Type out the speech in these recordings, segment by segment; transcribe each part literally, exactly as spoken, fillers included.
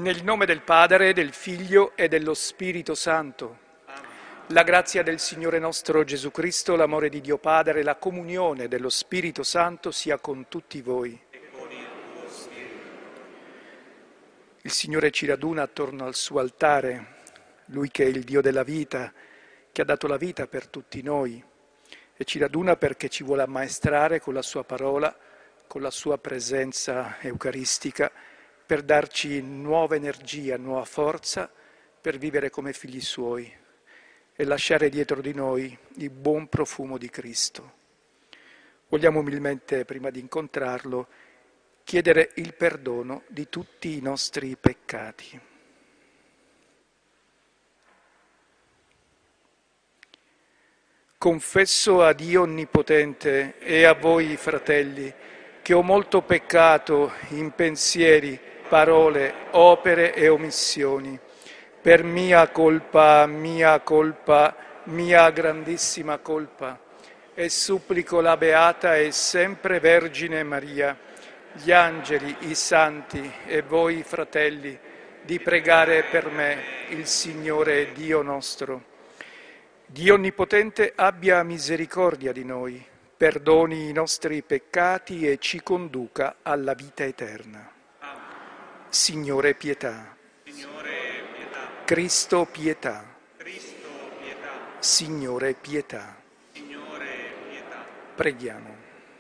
Nel nome del Padre, del Figlio e dello Spirito Santo. Amen. La grazia del Signore nostro Gesù Cristo, l'amore di Dio Padre e la comunione dello Spirito Santo sia con tutti voi. E con il tuo spirito. Il Signore ci raduna attorno al suo altare, Lui che è il Dio della vita, che ha dato la vita per tutti noi, e ci raduna perché ci vuole ammaestrare con la sua parola, con la sua presenza eucaristica, per darci nuova energia, nuova forza, per vivere come figli suoi e lasciare dietro di noi il buon profumo di Cristo. Vogliamo umilmente, prima di incontrarlo, chiedere il perdono di tutti i nostri peccati. Confesso a Dio Onnipotente e a voi, fratelli, che ho molto peccato in pensieri, parole, opere e omissioni, per mia colpa, mia colpa, mia grandissima colpa, e supplico la Beata e sempre Vergine Maria, gli angeli, i santi e voi, fratelli, di pregare per me il Signore Dio nostro. Dio Onnipotente abbia misericordia di noi, perdoni i nostri peccati e ci conduca alla vita eterna. Signore pietà. Signore pietà. Cristo pietà. Cristo pietà. Signore pietà. Signore pietà. Preghiamo.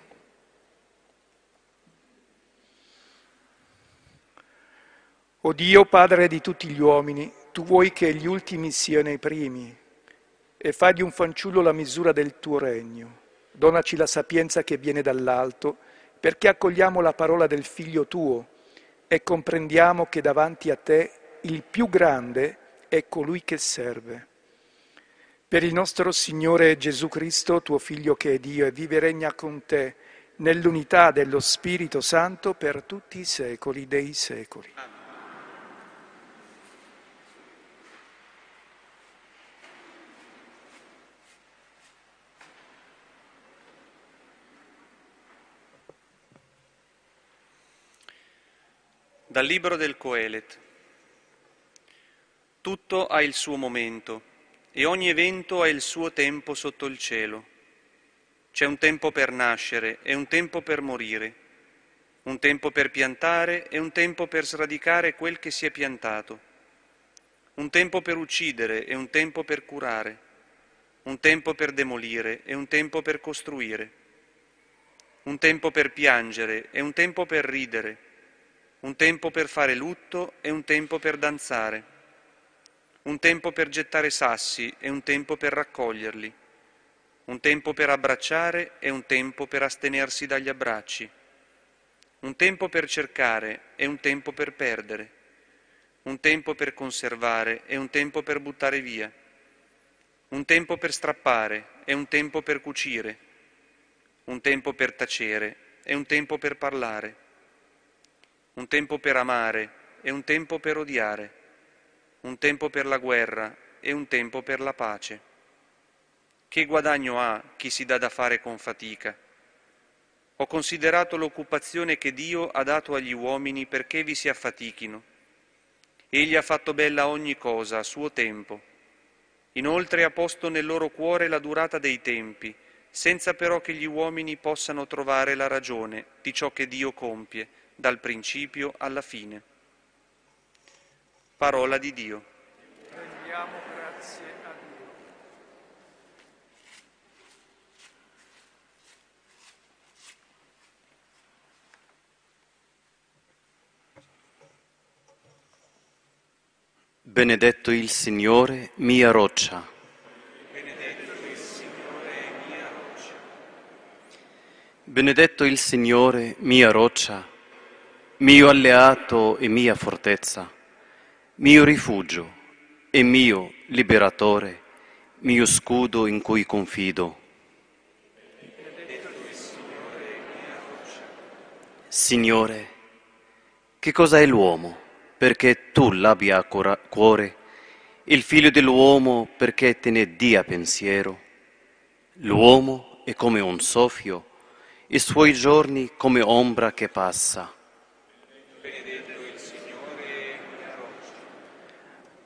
O Dio, Padre di tutti gli uomini, tu vuoi che gli ultimi siano i primi e fai di un fanciullo la misura del tuo regno. Donaci la sapienza che viene dall'alto, perché accogliamo la parola del Figlio tuo e comprendiamo che davanti a te il più grande è colui che serve. Per il nostro Signore Gesù Cristo, tuo Figlio che è Dio e vive e regna con te nell'unità dello Spirito Santo per tutti i secoli dei secoli. Amen. Dal libro del Coelet. Tutto ha il suo momento e ogni evento ha il suo tempo sotto il cielo. C'è un tempo per nascere e un tempo per morire, un tempo per piantare e un tempo per sradicare quel che si è piantato, un tempo per uccidere e un tempo per curare, un tempo per demolire e un tempo per costruire, un tempo per piangere e un tempo per ridere, un tempo per fare lutto e un tempo per danzare, un tempo per gettare sassi e un tempo per raccoglierli, un tempo per abbracciare e un tempo per astenersi dagli abbracci, un tempo per cercare e un tempo per perdere, un tempo per conservare e un tempo per buttare via, un tempo per strappare e un tempo per cucire, un tempo per tacere e un tempo per parlare, un tempo per amare e un tempo per odiare, un tempo per la guerra e un tempo per la pace. Che guadagno ha chi si dà da fare con fatica? Ho considerato l'occupazione che Dio ha dato agli uomini perché vi si affatichino. Egli ha fatto bella ogni cosa a suo tempo. Inoltre ha posto nel loro cuore la durata dei tempi, senza però che gli uomini possano trovare la ragione di ciò che Dio compie, dal principio alla fine. Parola di Dio. Rendiamo grazie a Dio. Benedetto il Signore, mia roccia. Benedetto il Signore, mia roccia. Benedetto il Signore, mia roccia, mio alleato e mia fortezza, mio rifugio e mio liberatore, mio scudo in cui confido. Benedetto il Signore, mia roccia. Signore, che cosa è l'uomo perché tu l'abbia a cora- cuore, il figlio dell'uomo perché te ne dia pensiero? L'uomo è come un soffio, i suoi giorni come ombra che passa. Benedetto il Signore, mia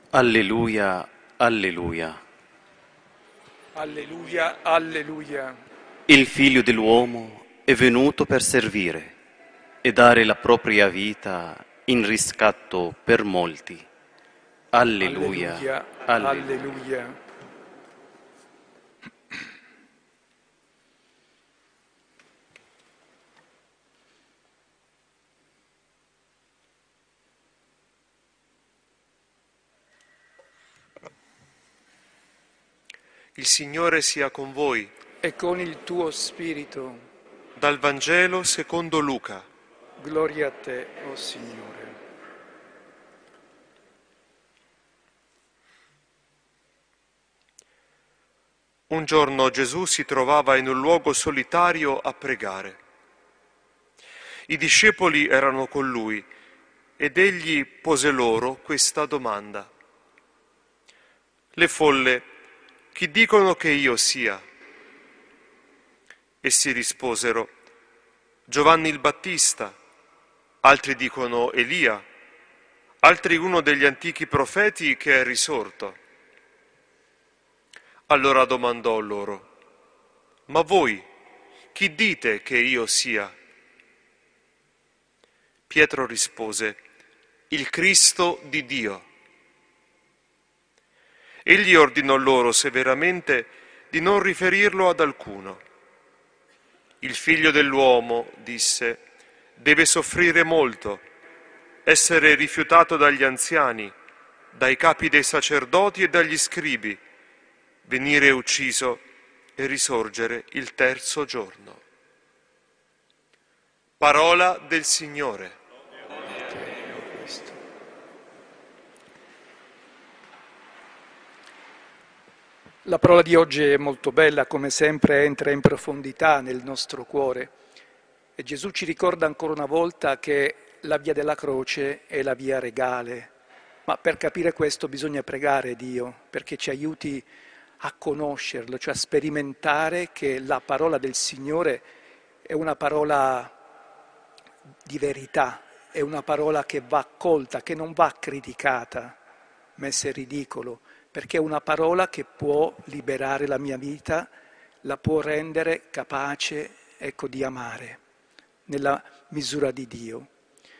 Alleluia, alleluia. Alleluia, alleluia. Il Figlio dell'uomo è venuto per servire e dare la propria vita in riscatto per molti. Alleluia, Alleluia, alleluia. alleluia. Il Signore sia con voi. E con il tuo spirito. Dal Vangelo secondo Luca. Gloria a te, o Signore. Un giorno Gesù si trovava in un luogo solitario a pregare. I discepoli erano con lui ed egli pose loro questa domanda. Le folle, chi dicono che io sia? Essi risposero, Giovanni il Battista, altri dicono Elia, altri uno degli antichi profeti che è risorto. Allora domandò loro, ma voi, chi dite che io sia? Pietro rispose, il Cristo di Dio. Egli ordinò loro severamente di non riferirlo ad alcuno. Il figlio dell'uomo, disse, deve soffrire molto, essere rifiutato dagli anziani, dai capi dei sacerdoti e dagli scribi, venire ucciso e risorgere il terzo giorno. Parola del Signore. La parola di oggi è molto bella, come sempre entra in profondità nel nostro cuore e Gesù ci ricorda ancora una volta che la via della croce è la via regale, ma per capire questo bisogna pregare Dio perché ci aiuti a conoscerlo, cioè a sperimentare che la parola del Signore è una parola di verità, è una parola che va accolta, che non va criticata, messa in ridicolo, perché è una parola che può liberare la mia vita, la può rendere capace, ecco, di amare, nella misura di Dio.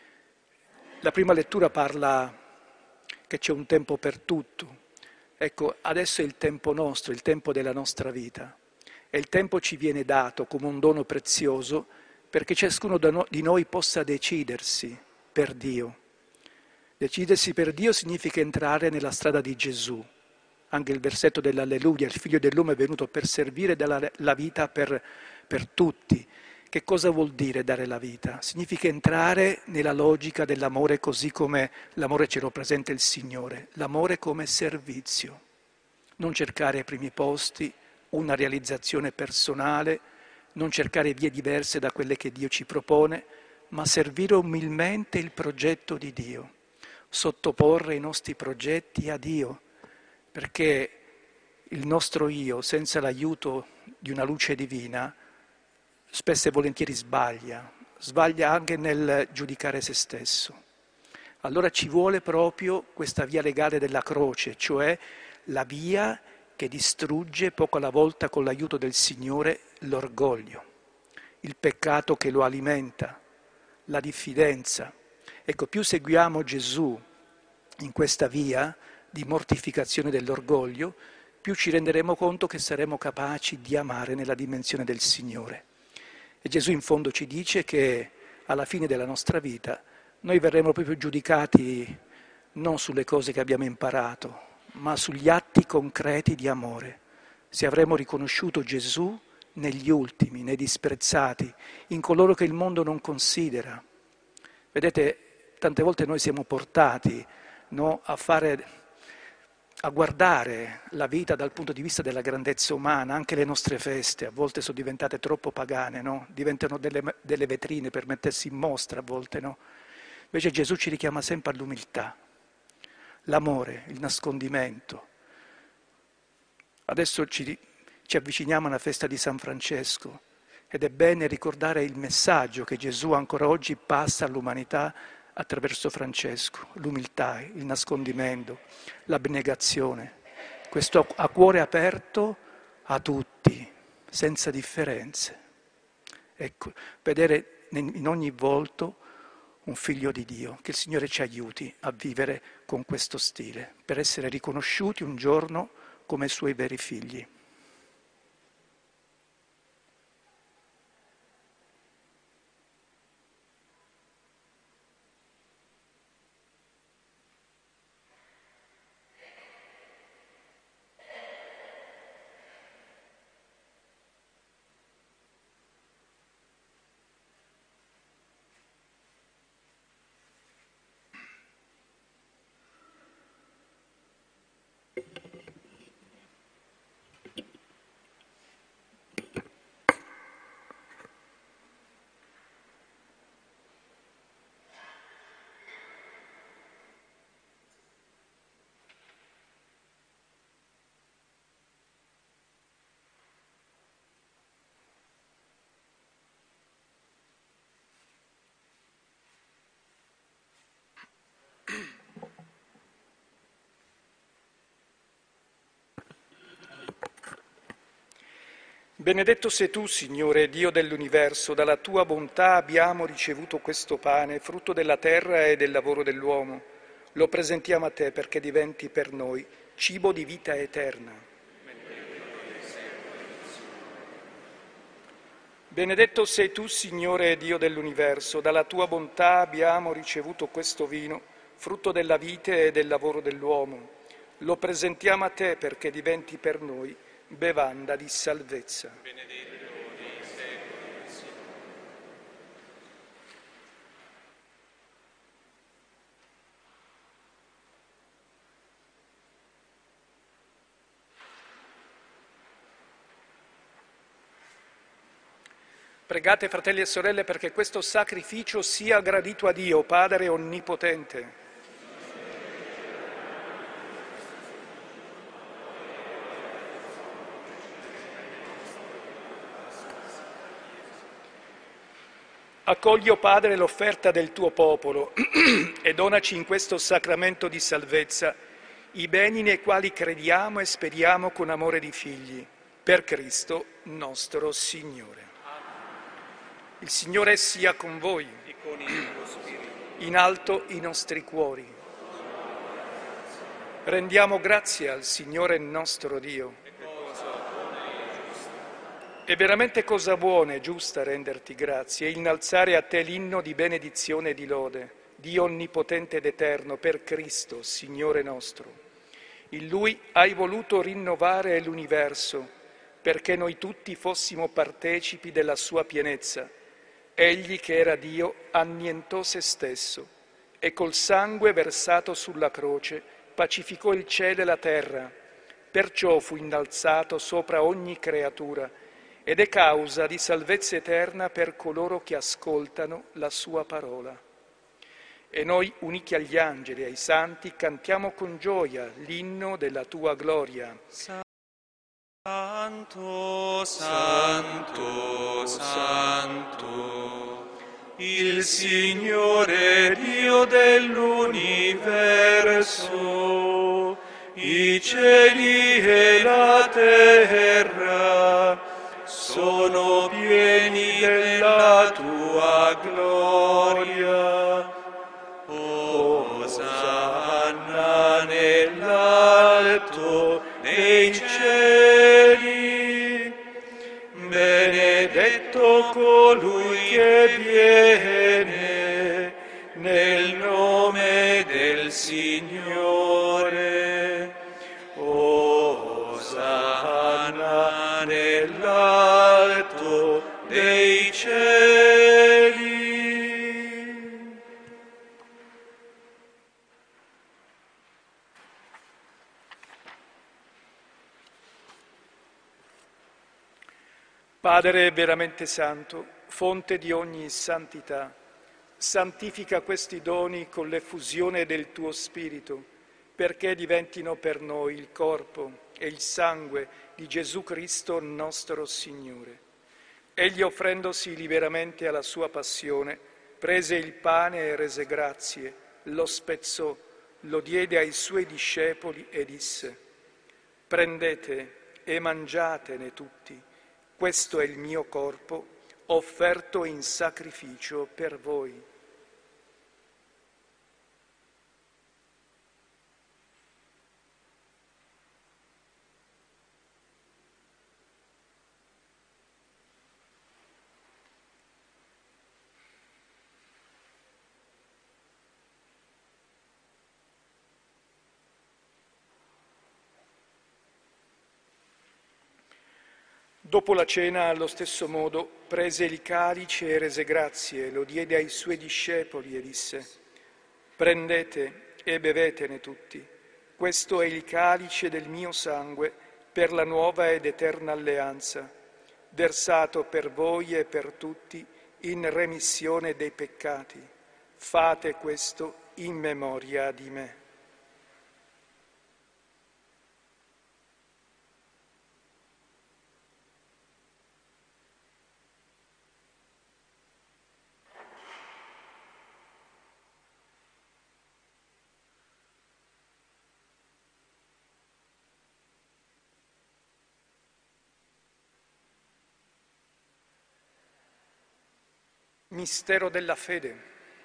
La prima lettura parla che c'è un tempo per tutto. Ecco, adesso è il tempo nostro, il tempo della nostra vita. E il tempo ci viene dato come un dono prezioso perché ciascuno di noi possa decidersi per Dio. Decidersi per Dio significa entrare nella strada di Gesù. Anche il versetto dell'Alleluia, il figlio dell'uomo è venuto per servire e dare la vita per, per tutti. Che cosa vuol dire dare la vita? Significa entrare nella logica dell'amore così come l'amore ce lo presenta il Signore, l'amore come servizio. Non cercare ai primi posti, una realizzazione personale, non cercare vie diverse da quelle che Dio ci propone, ma servire umilmente il progetto di Dio, sottoporre i nostri progetti a Dio, perché il nostro io, senza l'aiuto di una luce divina, spesso e volentieri sbaglia, sbaglia anche nel giudicare se stesso. Allora ci vuole proprio questa via legale della croce, cioè la via che distrugge poco alla volta con l'aiuto del Signore l'orgoglio, il peccato che lo alimenta, la diffidenza. Ecco, più seguiamo Gesù in questa via di mortificazione dell'orgoglio, più ci renderemo conto che saremo capaci di amare nella dimensione del Signore. E Gesù in fondo ci dice che alla fine della nostra vita noi verremo proprio giudicati non sulle cose che abbiamo imparato, ma sugli atti concreti di amore. Se avremo riconosciuto Gesù negli ultimi, nei disprezzati, in coloro che il mondo non considera. Vedete, tante volte noi siamo portati, no, a fare... a guardare la vita dal punto di vista della grandezza umana, anche le nostre feste a volte sono diventate troppo pagane, no? Diventano delle, delle vetrine per mettersi in mostra a volte, no? Invece Gesù ci richiama sempre all'umiltà, l'amore, il nascondimento. Adesso ci, ci avviciniamo alla festa di San Francesco ed è bene ricordare il messaggio che Gesù ancora oggi passa all'umanità attraverso Francesco, l'umiltà, il nascondimento, l'abnegazione, questo a cuore aperto a tutti, senza differenze. Ecco, vedere in ogni volto un figlio di Dio, che il Signore ci aiuti a vivere con questo stile, per essere riconosciuti un giorno come Suoi veri figli. Benedetto sei tu, Signore, Dio dell'universo, dalla tua bontà abbiamo ricevuto questo pane, frutto della terra e del lavoro dell'uomo. Lo presentiamo a te perché diventi per noi cibo di vita eterna. Benedetto sei tu, Signore, Dio dell'universo, dalla tua bontà abbiamo ricevuto questo vino, frutto della vite e del lavoro dell'uomo. Lo presentiamo a te perché diventi per noi bevanda di salvezza. Benedetto nei secoli, Signore. Pregate, fratelli e sorelle, perché questo sacrificio sia gradito a Dio, Padre Onnipotente. Accogli, o Padre, l'offerta del tuo popolo e donaci in questo sacramento di salvezza i beni nei quali crediamo e speriamo con amore di figli, per Cristo nostro Signore. Il Signore sia con voi, E con il tuo spirito. in alto i nostri cuori. Rendiamo grazie al Signore nostro Dio. È veramente cosa buona e giusta renderti grazie e innalzare a te l'inno di benedizione e di lode, Dio onnipotente ed eterno, per Cristo, Signore nostro. In Lui hai voluto rinnovare l'universo, perché noi tutti fossimo partecipi della sua pienezza. Egli, che era Dio, annientò se stesso e col sangue versato sulla croce pacificò il cielo e la terra. Perciò fu innalzato sopra ogni creatura ed è causa di salvezza eterna per coloro che ascoltano la sua parola. E noi, uniti agli angeli e ai santi, cantiamo con gioia l'inno della tua gloria. Santo, santo, santo, il Signore Dio dell'universo, i cieli e la terra sono pieni della tua gloria. Osanna nell'alto dei cieli, benedetto colui che viene nel nome del Signore. Osanna nell'alto dei cieli. Padre veramente santo, fonte di ogni santità, santifica questi doni con l'effusione del tuo Spirito, perché diventino per noi il corpo e il sangue di Gesù Cristo nostro Signore. Egli, offrendosi liberamente alla sua passione, prese il pane e rese grazie, lo spezzò, lo diede ai suoi discepoli e disse: prendete e mangiatene tutti, questo è il mio corpo offerto in sacrificio per voi. Dopo la cena, allo stesso modo, prese il calice e rese grazie, lo diede ai suoi discepoli e disse: prendete e bevetene tutti, questo è il calice del mio sangue per la nuova ed eterna alleanza, versato per voi e per tutti in remissione dei peccati. Fate questo in memoria di me. Mistero della fede.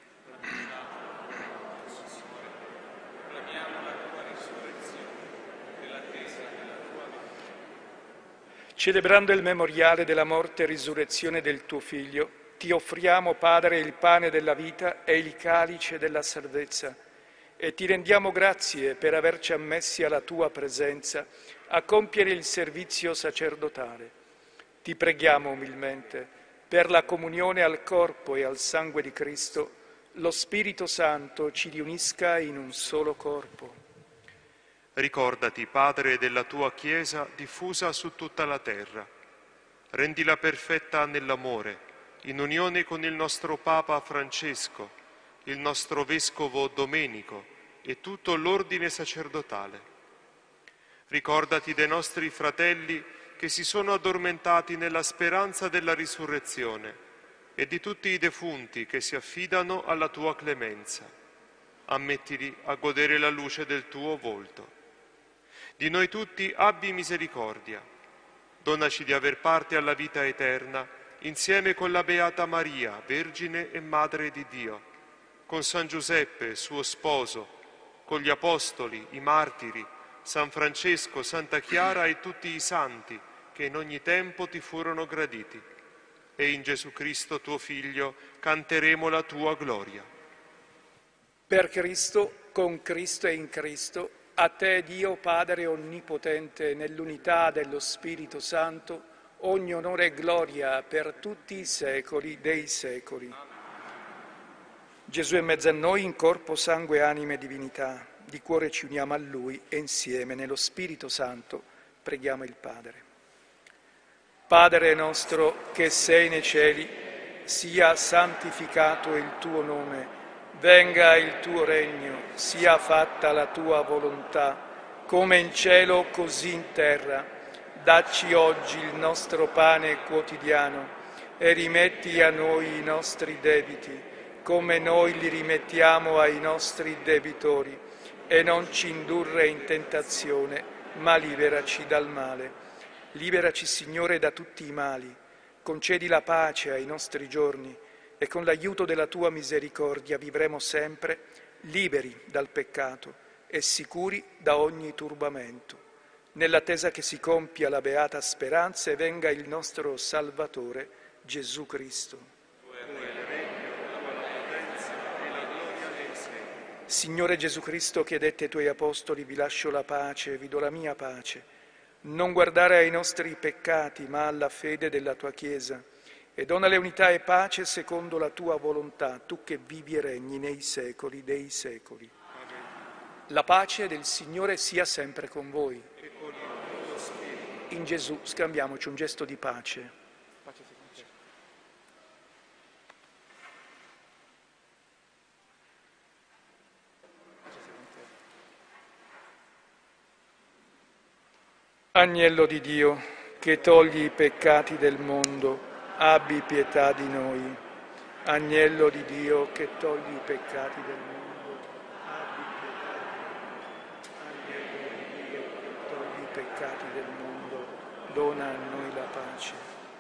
Celebrando il memoriale della morte e risurrezione del tuo Figlio, ti offriamo, Padre, il pane della vita e il calice della salvezza, e ti rendiamo grazie per averci ammessi alla tua presenza a compiere il servizio sacerdotale. Ti preghiamo umilmente, per la comunione al corpo e al sangue di Cristo, lo Spirito Santo ci riunisca in un solo corpo. Ricordati, Padre, della tua Chiesa diffusa su tutta la terra. Rendila perfetta nell'amore, in unione con il nostro Papa Francesco, il nostro Vescovo Domenico e tutto l'ordine sacerdotale. Ricordati dei nostri fratelli che si sono addormentati nella speranza della risurrezione e di tutti i defunti che si affidano alla tua clemenza. Ammettili a godere la luce del tuo volto. Di noi tutti abbi misericordia. Donaci di aver parte alla vita eterna insieme con la Beata Maria, Vergine e Madre di Dio, con San Giuseppe, suo sposo, con gli Apostoli, i Martiri, San Francesco, Santa Chiara e tutti i santi che in ogni tempo ti furono graditi. E in Gesù Cristo, tuo Figlio, canteremo la tua gloria. Per Cristo, con Cristo e in Cristo, a te, Dio Padre Onnipotente, nell'unità dello Spirito Santo, ogni onore e gloria per tutti i secoli dei secoli. Gesù è in mezzo a noi in corpo, sangue, anima e divinità. Di cuore ci uniamo a Lui e insieme, nello Spirito Santo, preghiamo il Padre. Padre nostro che sei nei cieli, sia santificato il tuo nome, venga il tuo regno, sia fatta la tua volontà, come in cielo così in terra. Dacci oggi il nostro pane quotidiano e rimetti a noi i nostri debiti, come noi li rimettiamo ai nostri debitori, e non ci indurre in tentazione, ma liberaci dal male. Liberaci, Signore, da tutti i mali, concedi la pace ai nostri giorni e con l'aiuto della tua misericordia vivremo sempre liberi dal peccato e sicuri da ogni turbamento, nell'attesa che si compia la beata speranza e venga il nostro Salvatore, Gesù Cristo. Signore Gesù Cristo, che hai detto ai tuoi apostoli: vi lascio la pace, vi do la mia pace, non guardare ai nostri peccati, ma alla fede della tua Chiesa, e donale unità e pace secondo la tua volontà, tu che vivi e regni nei secoli dei secoli. Amen. La pace del Signore sia sempre con voi. E con il tuo spirito. In Gesù scambiamoci un gesto di pace. Pace secondo te. Agnello di Dio, che togli i peccati del mondo, abbi pietà di noi. Agnello di Dio che togli i peccati del mondo, abbi pietà. Agnello di Dio che togli i peccati del mondo, dona a noi la pace.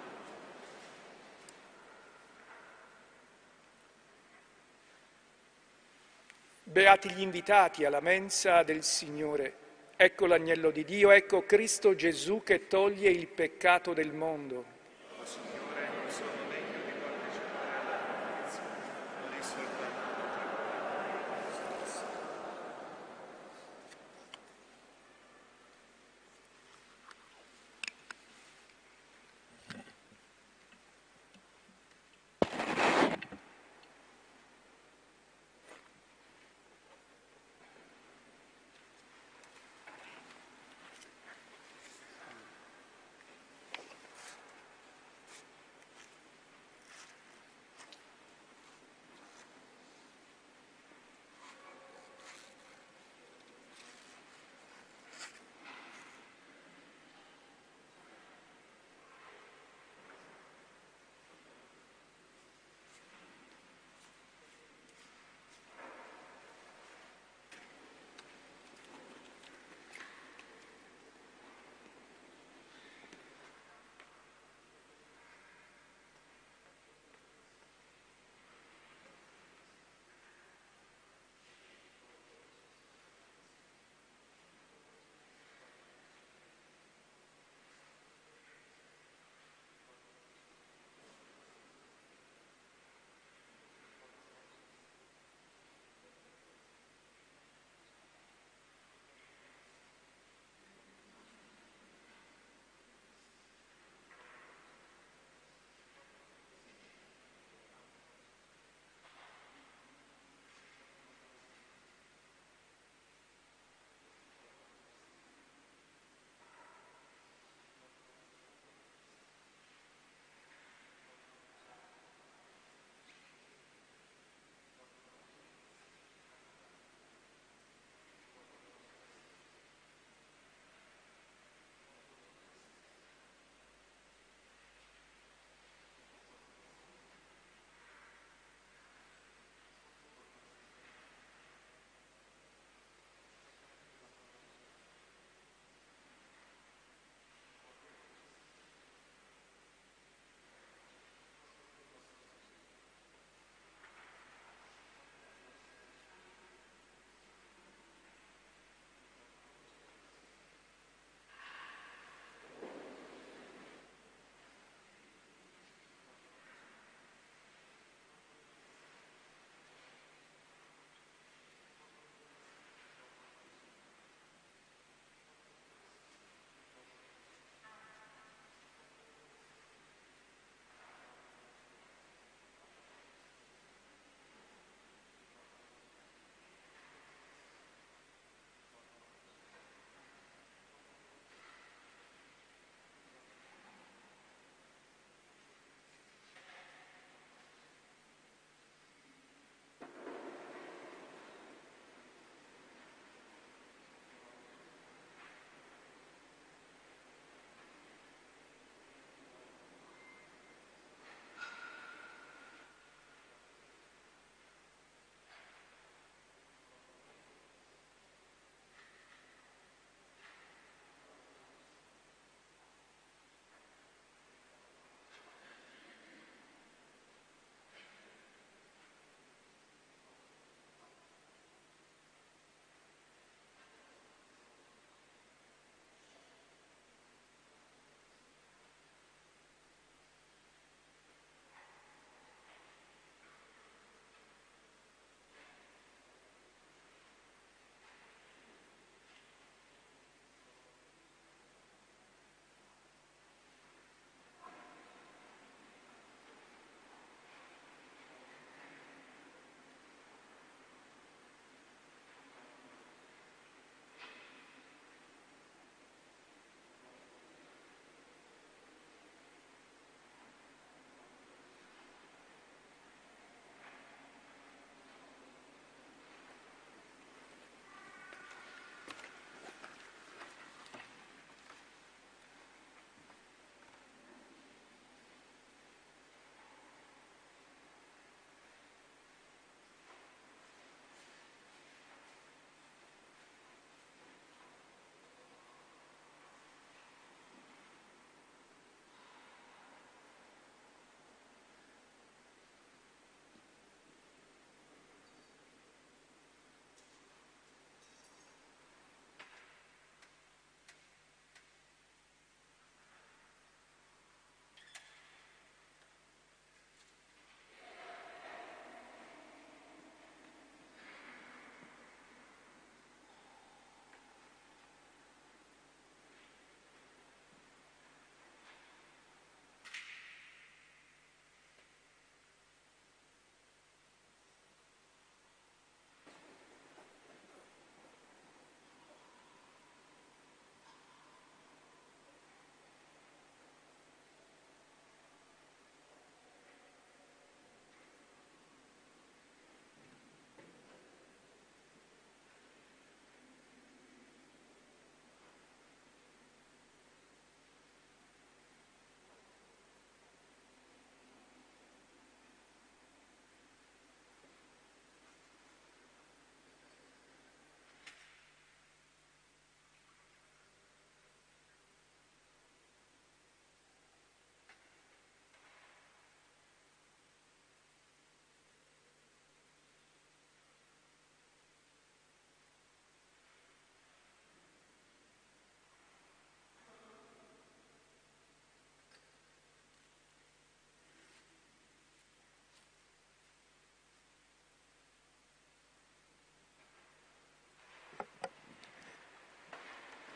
Beati gli invitati alla mensa del Signore. Ecco l'agnello di Dio, ecco Cristo Gesù che toglie il peccato del mondo. O Signore, non sono degno di partecipare alla mensa, ma di soltanto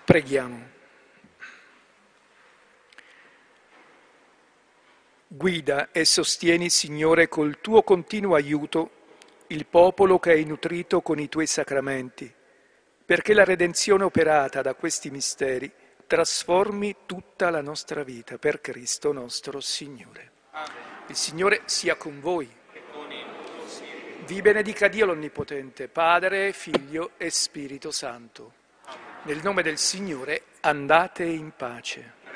Preghiamo. Guida e sostieni, Signore, col tuo continuo aiuto il popolo che hai nutrito con i tuoi sacramenti, perché la redenzione operata da questi misteri trasformi tutta la nostra vita per Cristo nostro Signore. Amen. Il Signore sia con voi. E con il tuo spirito. Vi benedica Dio l'Onnipotente, Padre, Figlio e Spirito Santo. Amen. Nel nome del Signore andate in pace.